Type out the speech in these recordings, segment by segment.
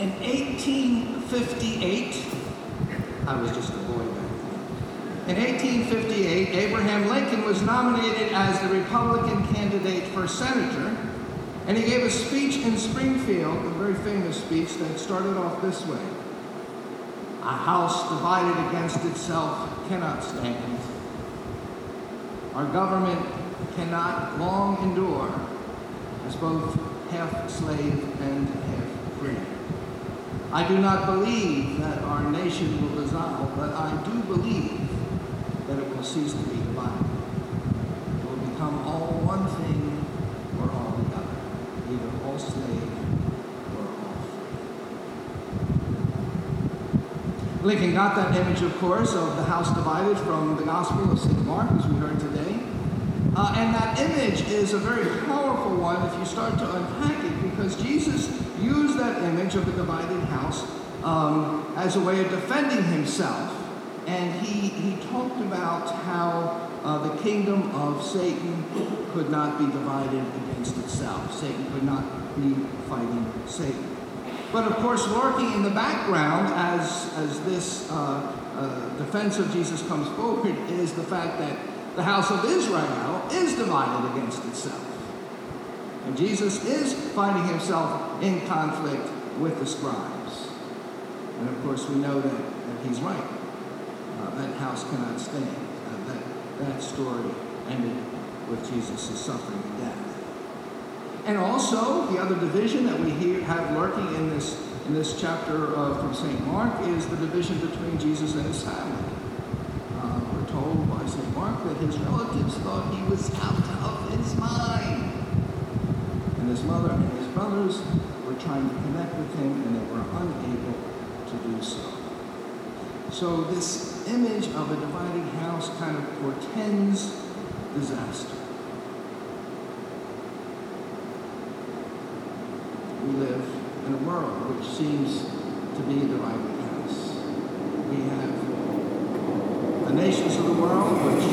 In 1858, I was just a boy back then. In 1858, Abraham Lincoln was nominated as the Republican candidate for senator, and he gave a speech in Springfield, a very famous speech that started off this way: "A house divided against itself cannot stand. Our government cannot long endure as both half slave and half free. I do not believe that our nation will dissolve, but I do believe that it will cease to be divided. It will become all one thing or all the other, either all slave or all free." Lincoln got that image, of course, of the house divided from the Gospel of St. Mark, as we heard today. And that image is a very powerful one if you start to unpack it, because Jesus used that image of the divided house as a way of defending himself. And he talked about how the kingdom of Satan could not be divided against itself. Satan could not be fighting Satan. But of course, lurking in the background as this defense of Jesus comes forward is the fact that the house of Israel is divided against itself. And Jesus is finding himself in conflict with the scribes. And of course, we know that he's right. That house cannot stand. That story ended with Jesus' suffering and death. And also, the other division that we have lurking in this chapter from St. Mark is the division between Jesus and his family. We're told by St. Mark that his relatives thought he was out of his mind. And his mother and his brothers were trying to connect with him, and they were unable to do so. So this image of a divided house kind of portends disaster. We live in a world which seems to be a divided house. We have the nations of the world which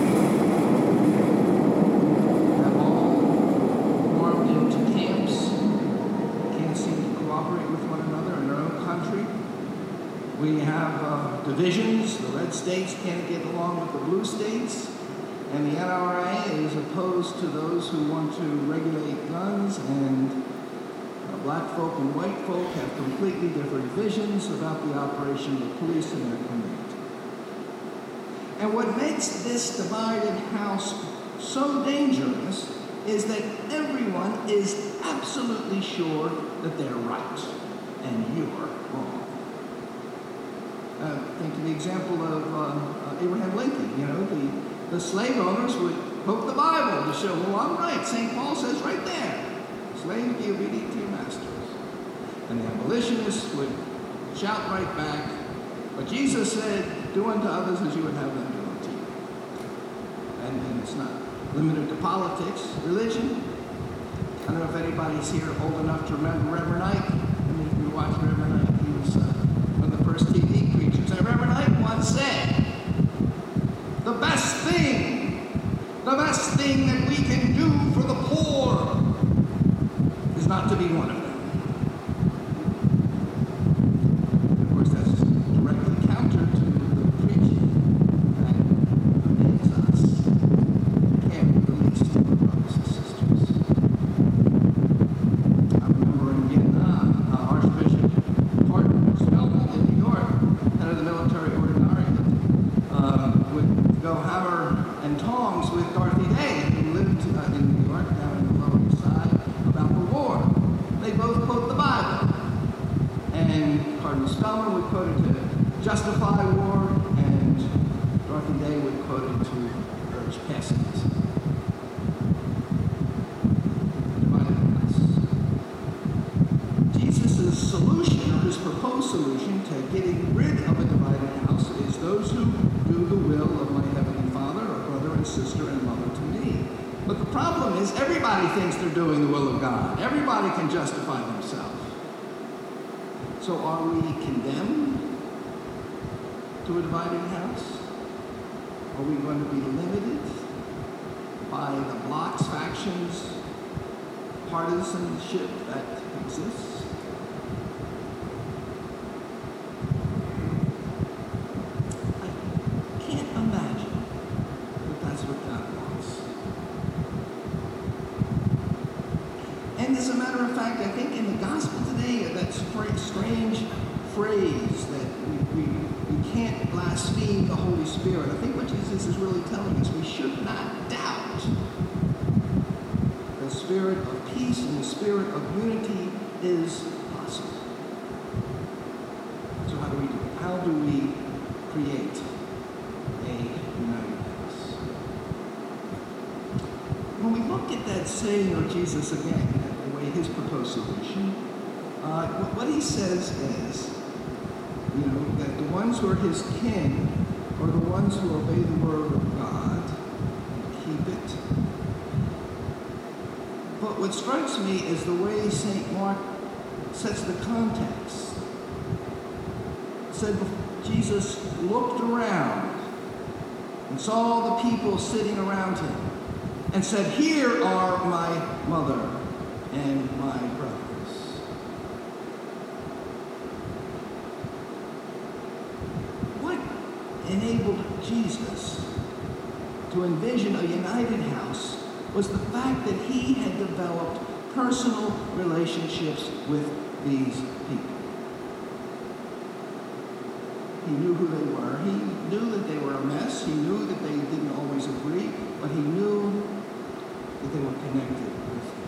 have all formed into camps, can't seem to cooperate with one another in their own country. We have divisions. The red states can't get along with the blue states. And the NRA is opposed to those who want to regulate guns, and black folk and white folk have completely different visions about the operation of police in their community. And what makes this divided house so dangerous is that everyone is absolutely sure that they're right and you're wrong. Think of the example of Abraham Lincoln. You know, the slave owners would quote the Bible to show, well, I'm right. St. Paul says right there, slaves, be obedient to your masters. And the abolitionists would shout right back, but Jesus said, do unto others as you would have them do unto you. And it's not limited to politics, religion. I don't know if anybody's here old enough to remember Reverend Ike. I mean, if you watch Reverend Ike, he was one of the first TV preachers. And Reverend Ike once said, the best thing that we can do for the poor is not to be one of them. Of course, that's directly counter to the preaching that commands us to care for the least of our brothers and sisters. I remember in Vietnam, Archbishop Cardinal Spellman in New York, head of the military ordinariate, would go hammer and tongs with Dorothy Day, who lived in New York, down in the Lower East Side, about the war. They both quote the Bible. And Cardinal Spellman would quote it to justify war, and Dorothy Day would quote it to urge pacifism. Jesus' solution, or his proposed solution to getting rid of a divided house, is those who do the will of my heavenly Father, or brother and sister and mother to me. But the problem is everybody thinks they're doing the will of God. Everybody can justify themselves. So are we condemned to a divided house? Are we going to be limited by the blocks, factions, partisanship that exists? phrase that we can't blaspheme the Holy Spirit. I think what Jesus is really telling us, we should not doubt the spirit of peace and the spirit of unity is possible. So how do we do it? How do we create a united house? When we look at that saying of Jesus again, the way his proposed solution, what he says is, that the ones who are his kin are the ones who obey the word of God and keep it. But what strikes me is the way St. Mark sets the context. It said Jesus looked around and saw the people sitting around him and said, "Here are my mother and my brothers." What enabled Jesus to envision a united house was the fact that he had developed personal relationships with these people. He knew who they were. He knew that they were a mess. He knew that they didn't always agree, but he knew that they were connected with him.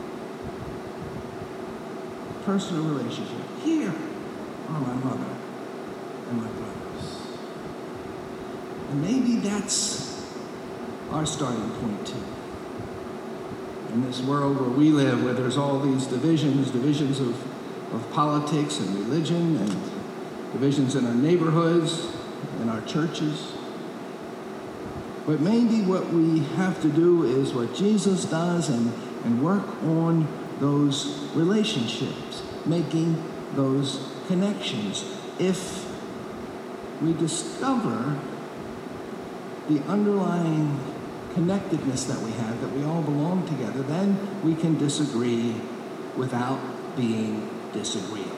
Personal relationship. Here are my mother and my brothers. And maybe that's our starting point too. In this world where we live, where there's all these divisions of politics and religion and divisions in our neighborhoods, in our churches. But maybe what we have to do is what Jesus does and work on those relationships, making those connections. If we discover the underlying connectedness that we have, that we all belong together, then we can disagree without being disagreeable.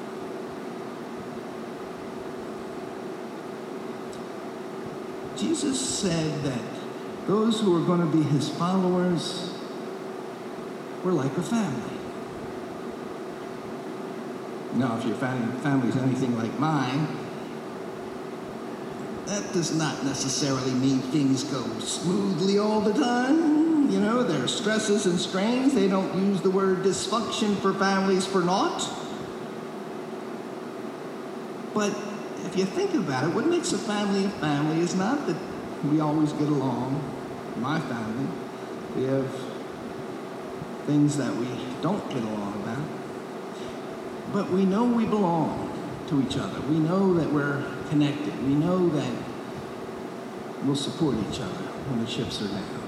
Jesus said that those who are going to be his followers were like a family. Now, if your family is anything like mine, that does not necessarily mean things go smoothly all the time. There are stresses and strains. They don't use the word dysfunction for families for naught. But if you think about it, what makes a family is not that we always get along. My family, we have things that we don't get along about. But we know we belong to each other. We know that we're connected. We know that we'll support each other when the chips are down.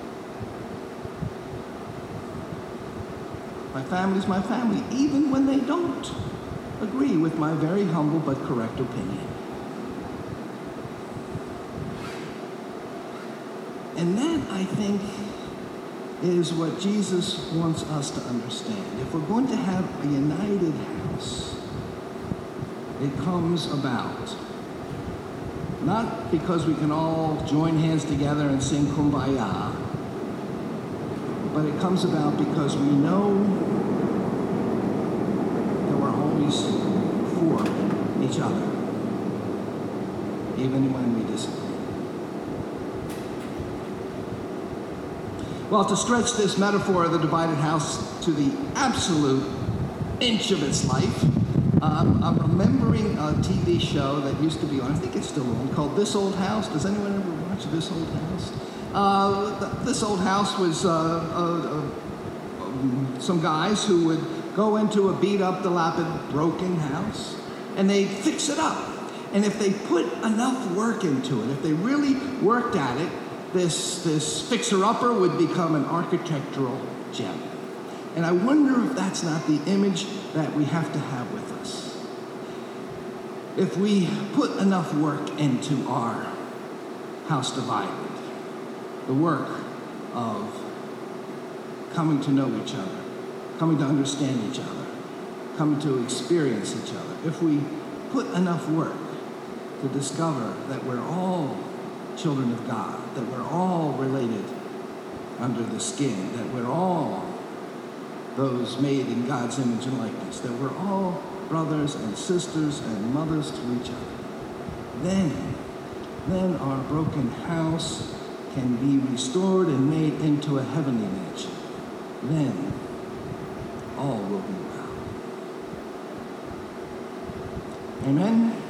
My family's my family, even when they don't agree with my very humble but correct opinion. And that, I think, is what Jesus wants us to understand. If we're going to have a united house, it comes about not because we can all join hands together and sing Kumbaya, but it comes about because we know that we're always for each other, even when we disagree. Well, to stretch this metaphor of the divided house to the absolute inch of its life, I'm remembering a TV show that used to be on, I think it's still on, called This Old House. Does anyone ever watch This Old House? This Old House was some guys who would go into a beat-up, dilapidated, broken house, and they'd fix it up. And if they put enough work into it, if they really worked at it, this fixer-upper would become an architectural gem. And I wonder if that's not the image that we have to have with us. If we put enough work into our house divided, the work of coming to know each other, coming to understand each other, coming to experience each other, if we put enough work to discover that we're all children of God, that we're all related under the skin, that we're all those made in God's image and likeness, that we're all brothers and sisters and mothers to each other. Then our broken house can be restored and made into a heavenly mansion. Then all will be well. Amen.